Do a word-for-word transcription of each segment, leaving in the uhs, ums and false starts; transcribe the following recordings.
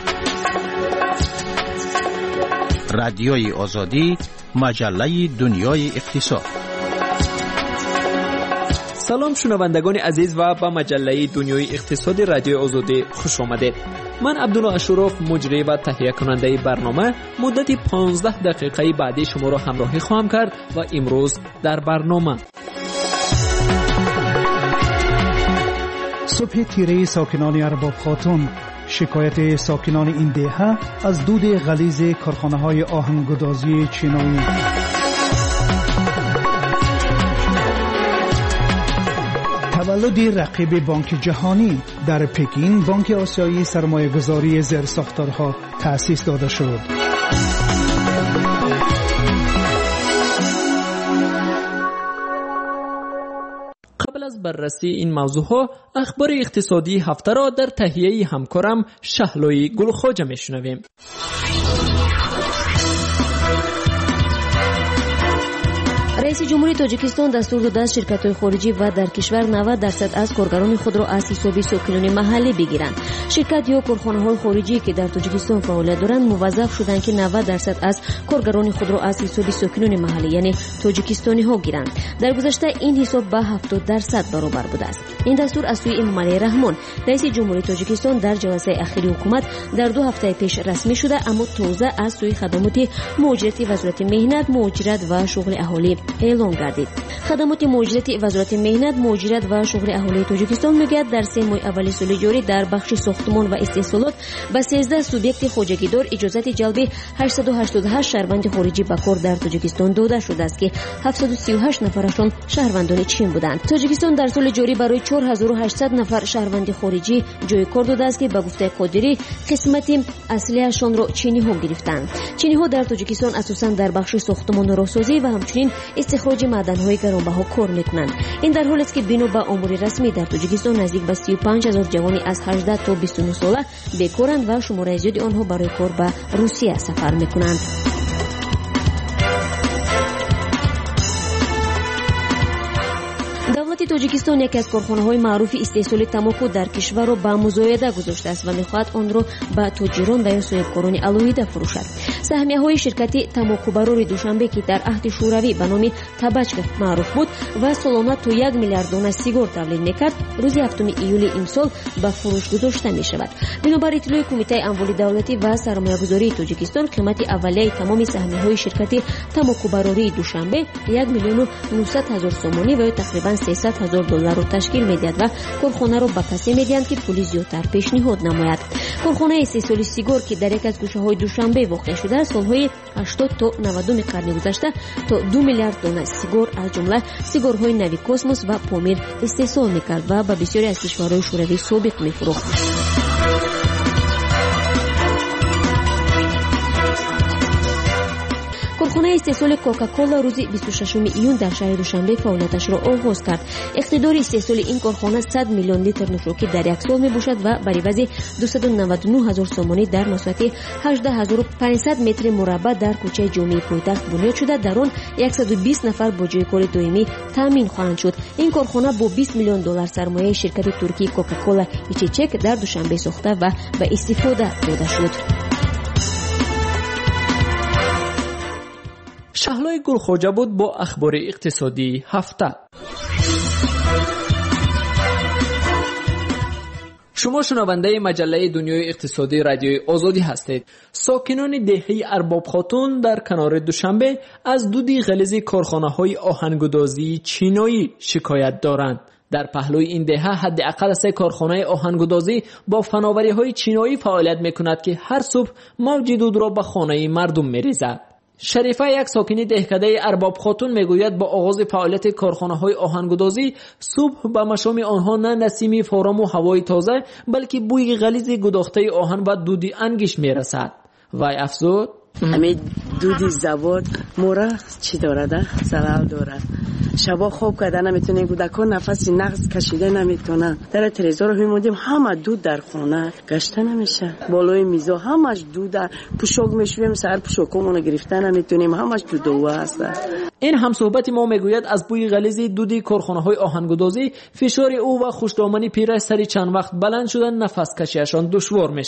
رادیوی آزادی، مجله دنیای اقتصاد. سلام شنوندگان عزیز و به مجله دنیای اقتصاد رادیوی آزادی خوش آمدید. من عبدالله اشرف، مجری و تهیه کننده برنامه، مدت پانزده دقیقه بعدی شما را همراهی خواهم کرد و امروز در برنامه صبح تیره ساکنان ارباب خاتون، شکایت ساکنان این دهه از دود غلیظ کارخانه‌های آهنگودازی چینایی. تولد رقیب بانک جهانی، در پکین بانک آسیایی سرمایه‌گذاری زیرساختارها تأسیس داده شد. قبل از بررسی این موضوعها، اخبار اقتصادی هفته را در تهیه همکارم شهلوی گلخواجه میشنویم. رئیس جمهوری تاجیکستان دستور داده است شرکت‌های خارجی و در کشور نود درصد از کارگران خود را از حساب ساکنان محلی بگیرند. شرکت یا کارخانه‌های خارجی که در تاجیکستان فعالیت دارند موظف شدند که نود درصد از کارگران خود را از حساب ساکنان محلی یعنی تاجیکستانی‌ها گیرند. در گذشته این حساب به هفتاد درصد برابر بوده است. این دستور از سوی امام علی رحمان رئیس جمهوری تاجیکستان در جلسه اخیر حکومت در دو هفته پیش رسمی شده، اما تازه از سوی خدمات مهاجرتی وزارت مهنت، مهاجرت و شغل اهالی اعلام گردید. خدمات مهاجرتی وزارت مهنت، مهاجرت و شغل اهالی تاجیکستان میگوید در سه ماه اول سال جاری در بخش ساختمان و استحصالات به سیزده سوبیکت خواجگیدار اجازه جلب هشتصد و هشتاد و هشت شهروند خارجی به کار در تاجیکستان داده شده است که هفتصد و سی و هشت نفرشان شهروندان چین بودند. تاجیکستان در سال جاری برای چهار هزار و هشتصد نفر شهروند خارجی جای کار داده است که به گفته قادری قسمت اصلیشان را چینی ها گرفتند. چینی ها در تاجیکستان اساساً در بخش ساختمان و راهسازی و همچنین استخراج معدن‌های گرانبها کار می‌کنند. این در حالی است که بنا به امور رسمی در تاجیکستان نزدیک به سی و پنج هزار جوانی از هجده تا بیست و نه ساله بیکارند و شمار زیادی آنها برای کار به روسیه سفر می‌کنند. دولت تاجیکستان یکی از کارخانه‌های معروف استحصال تنباکو در کشور را به مزایده گذاشته است و می‌خواهد آن را به تاجران و یا صاحبکاران علایده فروشد. سهمیه‌های شرکت تنباکوبرار دوشنبه که در عهد شوروی به نام تبچک معروف بود و سالانه تا یک میلیارد دانه سیگار تولید می‌کرد، روز هفتم ایول امسال به فروش گذاشته می‌شود. بنابر اطلاع کمیته اموال دولتی و سرمایه‌گذاری تاجیکستان، قیمت اولیه تمام سهمیه‌های شرکت تنباکوبراری دوشنبه یک میلیون و نهصد هزار سومانی و تقریباً سیصد هزار دلار را تشکیل می‌دهد و کارخانه را به کسی می‌دهند که پول زیادتر پیشنهاد نماید. کارخانه استحصال سیگار که در یک از گوشه‌های دوشنبه واقع شده است، سال‌های هشتاد تا نود قرن گذشته تا دو میلیارد دانه سیگار از جمله سیگارهای نوی کوسموس و پامیر استحصال می‌کرد و به بسیاری از کشورهای شوروی سابق می‌فروخت. کارخانه استحصال کوکاکولا روز بیست و ششم ایون در شهر دوشنبه فعالیتش را آغاز کرد. اقتدار استحصال این کارخانه صد میلیون لیتر نوشاکی در یک سال میباشد و بر عوض دویست و نود و نه هزار سومانی در مساحت هجده هزار و پانصد متر مربع در کوچه جامع پایتخت بنیاد شده. در آن صد و بیست نفر با جای کار دائمی تامین خواهند شد. این کارخانه با بیست میلیون دلار سرمایه شرکت ترکی کوکاکولا ایچیچک در دوشنبه ساخته و به استفاده داده شد. شهلوی گلخواجه بود با اخبار اقتصادی هفته. شما شنونده مجله دنیای اقتصادی رادیوی آزادی هستید. ساکنان دهه ارباب خاتون در کنار دوشنبه از دود غلیظ کارخانه‌های آهنگودازی چینایی شکایت دارند. در پهلوی این دهه حداقل سه کارخانه آهنگودازی با فناوری‌های چینایی فعالیت می‌کند که هر صبح موج دود را به خانه مردم می‌ریزد. شریفه، یک ساکن دهکده ارباب خاتون، میگوید با آغاز فعالیت کارخانه‌های آهنگودازی صبح به مشام آنها نه نسیم فارام و هوای تازه بلکه بوی غلیظ گداخته آهن و دود انگیش میرسد. وای افزود همین دودی زواد مورا چی دارد؟ ضرر دارد. شبا خواب کرده نمیتونه، کودکان نفس نغز کشیده نمیتونه. در تلویزیون رو می‌بینیم همه دود در خانه گشته نمیشه. بالای میزا همش دود، پوشاک میشویم سر پوشاکمون رو گرفته نمیتونیم، همش دود و هست. این هم صحبت ما میگوید از بوی غلیظ دودی کارخانه‌های آهنگودازی فشار او و خوشدامنی پیرش سری چند وقت بلند شدن نفس کشیشان دشوار میشود.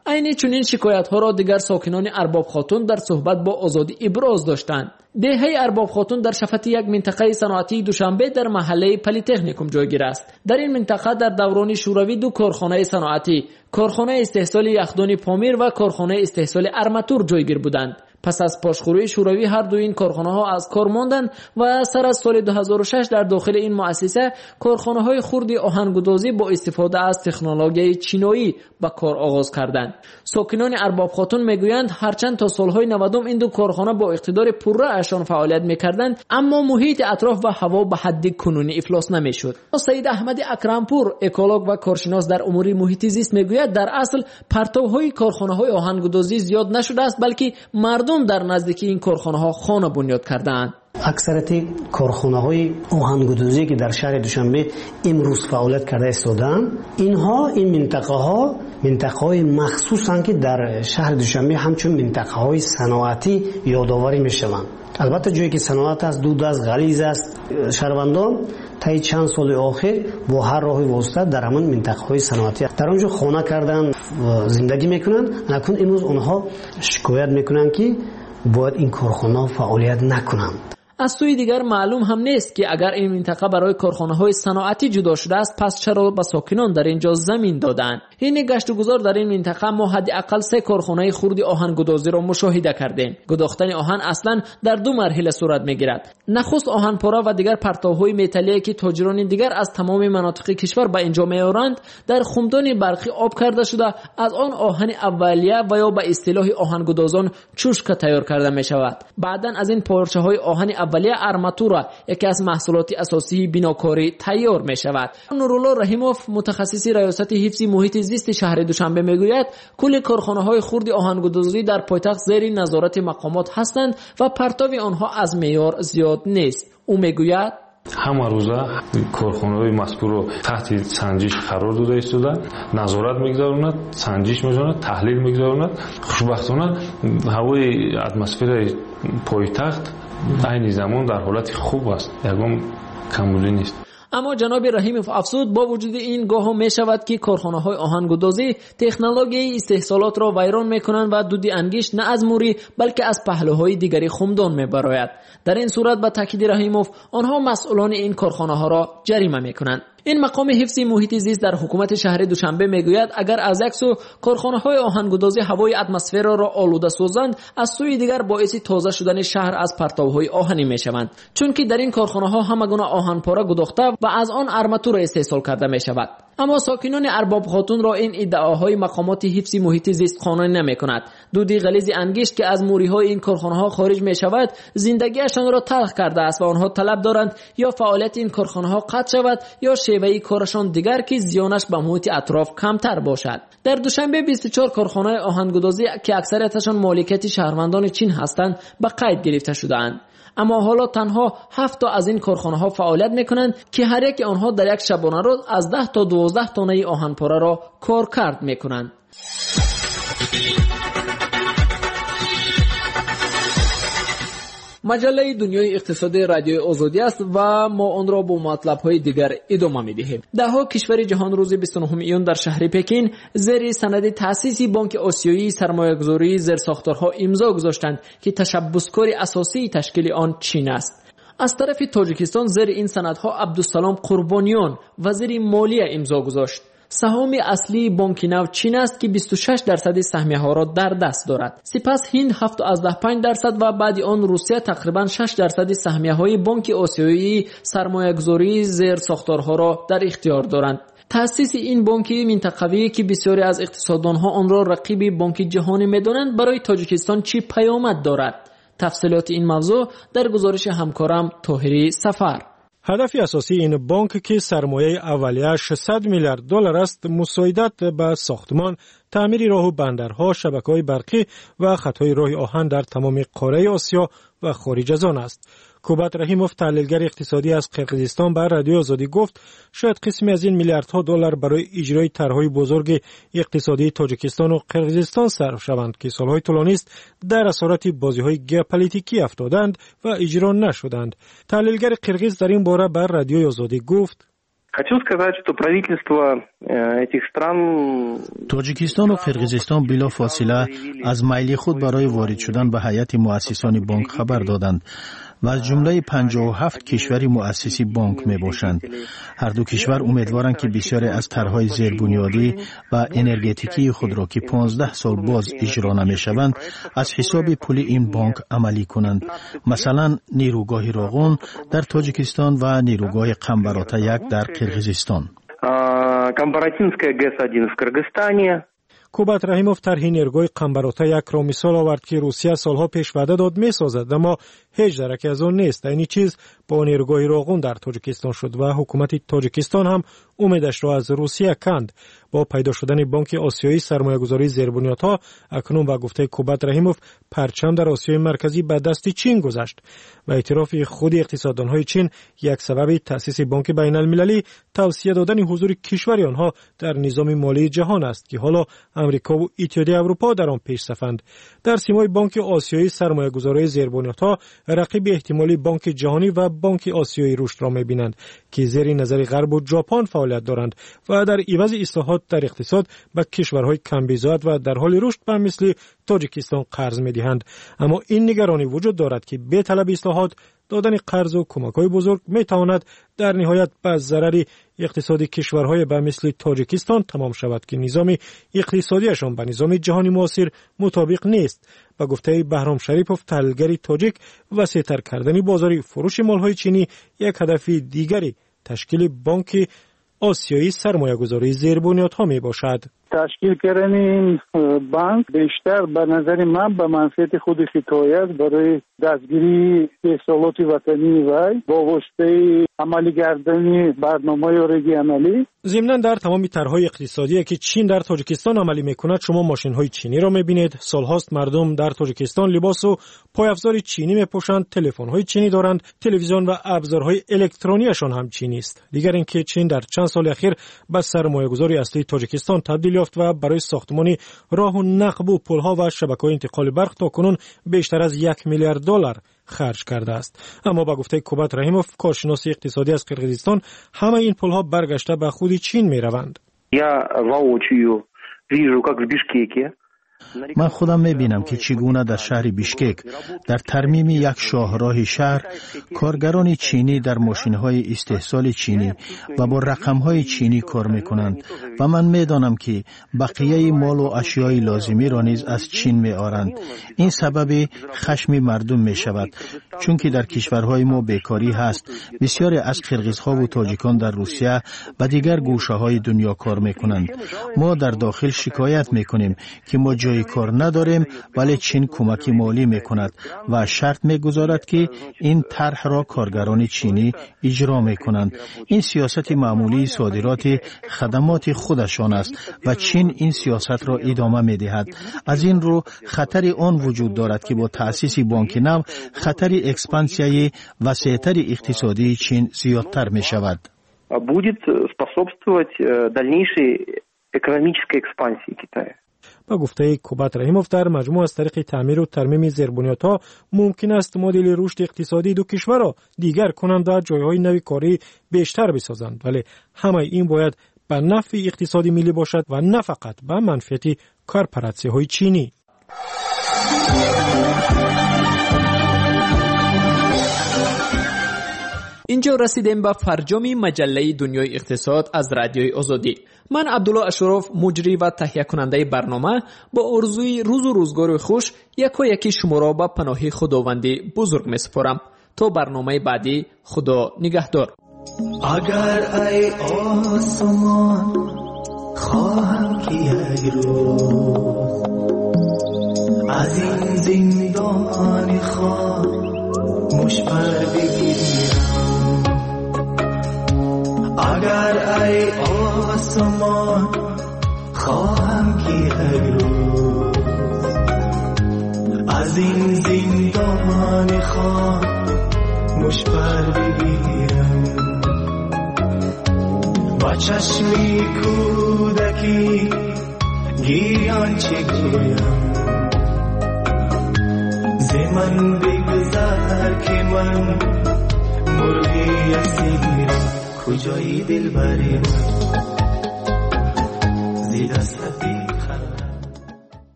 عین چنین شکایت ها را دیگر ساکنان ارباب خاتون در صحبت با آزادی ابراز داشتند. دهه ارباب خاتون در شفت یک منطقه صنعتی دوشنبه در محله پلی‌تکنیکوم جایگیر است. در این منطقه در دوران شوروی دو کارخانه صنعتی، کارخانه استحصال یخدان پامیر و کارخانه استحصال ارماتور جایگیر بودند. پس از پاشخوری شوروی هر دو این کارخانه ها از کار ماندند و سر از سال دو هزار و شش در داخل این مؤسسه کارخانه های خرد آهنگدازی با استفاده از تکنولوژی چینایی به کار آغاز کردند. ساکنان ارباب خاتون میگویند هرچند تا سالهای نودم این دو کارخانه با اقتدار پررأیشان فعالیت میکردند، اما محیط اطراف و هوا به حد کنونی افلاس نمیشد. سید احمد اکرمپور، اکولوگ و کارشناس در امور محیط زیست، میگوید در اصل پرتوهای کارخانه های آهنگدازی زیاد نشده است، بلکه مردم در نزدیکی این کارخانه ها خانه بنیاد کردند. اکثریت کارخانه های آهنگدازی که در شهر دوشنبه امروز فعالیت کرده استادند، اینها این منطقه ها منطقه های مخصوصن که در شهر دوشنبه همچون منطقه های صنعتی یادآوری میشوند. البته جایی که صنعت است دود است غلیظ است، شهروندان تا چند سال آخر با هر راه واسطه در همان منطقه های صنعتی در اونجا خانه کردن زندگی میکنن، لکن امروز اونها شکایت میکنن که باید این کارخانه فعالیت نکنند. از سوی دیگر معلوم هم نیست که اگر این منطقه برای کارخانه‌های صنعتی جدا شده است، پس چرا به ساکنان در اینجا زمین دادند؟ این گشت و گذار در این منطقه ما حداقل سه کارخانه خرد آهنگدازی را مشاهده کردیم. گداختن آهن اصلا در دو مرحله صورت میگیرد. نخست آهن پاره و دیگر پرتوهای متالی که تاجران دیگر از تمام مناطق کشور به اینجا میآورند در خمدان برقی آب کرده شده، از آن آهن اولیه و یا به اصطلاح آهنگدازان چوشکه تیار کرده می شود. بعداً از این پارچه‌های آهن اولیه ارماتور، یکی از محصولات اساسی بناکاری، تیار می شود. نورالله رحیموف، متخصص ریاست حفظ محیط زیست شهر دوشنبه، میگوید کل کارخانه‌های خرد آهنگدازی در پایتخت زیر نظارت مقامات هستند و پرتو آنها از معیار زیاد نیست. او میگوید همه روزه کارخانه‌های مذکور رو تحت سنجش قرار داده ایستاده، نظارت میگذارند، سنجش میکنند، تحلیل میگذارند. خوشبختانه هوای اتمسفر پایتخت این زمان در حالت خوب است، یکم کمبودی نیست. اما جناب رحیموف افزود با وجود این گاه می شود که کارخانه‌های آهنگدازی تکنولوژی استحصالات را ویران میکنند و دود انگشت نه از موری بلکه از پهلوهای دیگری خمدان میبراید. در این صورت به تاکید رحیموف آنها مسئولان این کارخانه‌ها را جریمه میکنند. این مقام حفظ محیط زیست در حکومت شهر دوشنبه میگوید اگر از یک سو کارخانه‌های آهنگدازی هوای اتمسفر را آلوده سازند، از سوی دیگر باعث تازه شدن شهر از پرتوهای آهنی میشوند، چون که در این کارخانه‌ها همگونه آهن پاره گداخته و از آن ارماتور استحصال کرده میشود. اما ساکنان ارباب خاتون را این ادعاهای مقامات حفظ محیط زیست قانع نمیکند. دودی غلیظ انگشت که از موری‌های این کارخانه‌ها خارج میشود زندگیشان را تلخ کرده است و آنها طلب دارند یا فعالیت این کارخانه‌ها قطع شود یا شیوه کارشان دیگر که زیانش به محیط اطراف کمتر باشد. در دوشنبه بیست و چهار کارخانه آهنگدازی که اکثریتشان مالکیت شهروندان چین هستند به قید گرفته شده‌اند. اما حالا تنها هفت تا از این کارخانه ها فعالیت میکنند که هر یک آنها در یک شبانه روز از ده تا دوازده تانه آهن پاره را کارکرد میکنند. مجله دنیای اقتصادی رادیو آزادی است و ما آن را با مطلب‌های دیگر ادامه می‌دهیم. ده‌ها کشور جهان روز بیست و نهم ایون در شهر پکین زیر سند تأسیس بانک آسیایی سرمایه‌گذاری زیرساختارها امضا گذاشتند که تشبثکار اساسی تشکیل آن چین است. از طرف تاجیکستان زیر این سندها عبدالسلام قربانیان وزیر مالیه امضا گذاشت. سهام اصلی بانک نو چین است که بیست و شش درصد سهمیه ها را در دست دارد. سپس هند هفت و پنج درصد و بعد آن روسیه تقریبا شش درصد سهمیه های بانک آسیایی سرمایه‌گذاری زیر ساختارها را در اختیار دارند. تأسیس این بانک منطقه‌ای که بسیاری از اقتصاددانها آن را رقیب بانک جهانی می‌دانند برای تاجیکستان چه پیامد دارد؟ تفصیلات این موضوع در گزارش همکارم طاهری سفر. هدف اساسی این بانک که سرمایه اولیه ششصد میلیارد دلار است، مساعدت به ساختمان، تعمیر راه و بندرها، شبکه‌های برقی و خطهای راه آهن در تمام قاره آسیا و خارج از آن است. کوبات رحیموف، تحلیلگر اقتصادی از قرقیزستان، بر رادیو آزادی گفت شاید قسمی از این میلیاردها دلار برای اجرای طرح‌های بزرگ اقتصادی تاجیکستان و قرقیزستان صرف شوند که سالهای طولانی است در اسارت بازی‌های ژئوپلیتیکی افتادند و اجرا نشدند. تحلیلگر قرقیز در این باره بر رادیو آزادی گفت Хочу сказать, что правительство этих стран توجیکستان و قرقیزستان بلا فاصله از میل خود برای وارد شدن به هیئت مؤسسان بانک خبر دادند و از جمله پنجاه و هفت کشور مؤسسی بانک می باشند. هر دو کشور امیدوارند که بسیاری از طرحهای زیربنیادی و انرژتیکی خود را که پانزده سال باز اجرا نمی شوند از حساب پول این بانک عملی کنند. مثلا نیروگاه راغون در تاجیکستان و نیروگاه قنبراتا یک در قرقیزستان. Камбаратинская ГЭС один в Кыргызстане. کوبات رحیموف طرح نیروگاه قنبراتا یک را مثال آورد که روسیه سالها پیش وعده داد میسازد، اما هیچ درکی از آن نیست. این چیز با نیروگاه راغون در تاجیکستان شد و حکومت تاجیکستان هم امیدش را از روسیه کند. با پیدا شدن بانک آسیایی سرمایه‌گذاری زیربنیادها اکنون با گفته کوبات رحیموف پرچم در آسیای مرکزی به دست چین گذشت و اعتراف خود اقتصاددان‌های چین یک سبب تأسیس بانک بین‌المللی توصیه دادن حضور کشور آنها در نظام مالی جهان است که حالا امریکا و اتحادیه اروپا در آن پیش صفند. در سیمای بانک آسیایی سرمایه‌گذاری زیربنیادها رقیب احتمالی بانک جهانی و بانک آسیایی رشد را می‌بینند که زیر نظر غرب و ژاپن فعالیت دارند و در عوض اصلاحات در اقتصاد به کشورهای کم‌بیزاد و در حال رشد به مثل تاجیکستان قرض می‌دهند. اما این نگرانی وجود دارد که به طلب اصلاحات دادن قرض و کمک‌های بزرگ می‌تواند در نهایت به ضرر اقتصادی کشورهای به مثل تاجیکستان تمام شود که نظام اقتصادیشان به نظام جهانی معاصر مطابق نیست. با گفته بهرام شریپوف تحلیلگر تاجیک، وسیع‌تر کردن بازار فروش مال‌های چینی یک هدف دیگری تشکیل بانک آسیایی سرمایه‌گذاری زیربنیادها میباشد. تشکیل کردن این بانک بیشتر به نظر من به منفعت خود خطایی است برای دستگیری احصالات وطنی و با واسطه عملی کردن برنامه‌های رژیمالی. ضمناً در تمام طرح‌های اقتصادی که چین در تاجیکستان عملی می‌کند شما ماشین‌های چینی را می‌بینید. سال‌هاست مردم در تاجیکستان لباس و پایافزار چینی می‌پوشند، تلفن‌های چینی دارند، تلویزیون و ابزارهای الکترونیشان هم چینی است. دیگر اینکه چین در چند سال اخیر به سرمایه‌گذاری اصلی تاجیکستان تبدیل یافت و برای ساختمان راه و نقب و پل‌ها و شبکه‌های انتقال برق تاکنون بیشتر از یک میلیارد دلار خرج کرده است. اما با گفته کوبات رحیموف کارشناس اقتصادی از قرقیزستان همه این پل‌ها برگشته به خود چین می‌روند. Я воочию вижу, как в Бишкеке. من خودم می‌بینم که چگونه در شهر بیشکک در ترمیم یک شاهراه شهر کارگران چینی در ماشین‌های استحصال چینی و با رقم‌های چینی کار می‌کنند و من می‌دانم که بقیه مال و اشیای لازمی را نیز از چین می‌آورند. این سبب خشم مردم می‌شود چون که در کشورهای ما بیکاری هست. بسیاری از قرقیزها و تاجیکان در روسیه و دیگر گوشه‌های دنیا کار می‌کنند. ما در داخل شکایت می‌کنیم که ما جای کار نداریم ولی چین کمکی مالی میکند و شرط میگذارد که این طرح را کارگران چینی اجرا میکنند. این سیاست معمولی صادرات خدمات خودشان است و چین این سیاست را ادامه میدهد. از این رو خطر آن وجود دارد که با تأسیس بانک نو خطر اکسپانسیای وسیع‌تر اقتصادی چین زیادتر میشود. Будет способствовать дальнейшей экономической экспансии Китая. با گفته کوبات رحیموف در مجموع از طریق تعمیر و ترمیم زیربنیادها ممکن است مدل رشد اقتصادی دو کشور را دیگر کنند و جایهای نوی کاری بیشتر بسازند، ولی همه این باید به نفع اقتصادی ملی باشد و نه فقط به منفعت کارپراتسی‌های چینی. اینجا رسیدیم به فرجام مجله دنیای اقتصاد از رادیوی آزادی. من عبدالله اشرف مجری و تهیه کننده برنامه با آرزوی روز و روزگار خوش یکا یکی شما را به پناه خداوندی بزرگ می سپارم. تا برنامه بعدی خدا نگهدار. اگر ای آسمان خواهم که یک روز از این زندان خاموش پر بگیرم، اگر ای آسمان خواهم که یک روز از این زندان خاموش پر بگیرم، با چشمی کودکی گیران چه گویم، ز من بگذر که من مرغی اسیرم. کجایی دل بری من زی دستت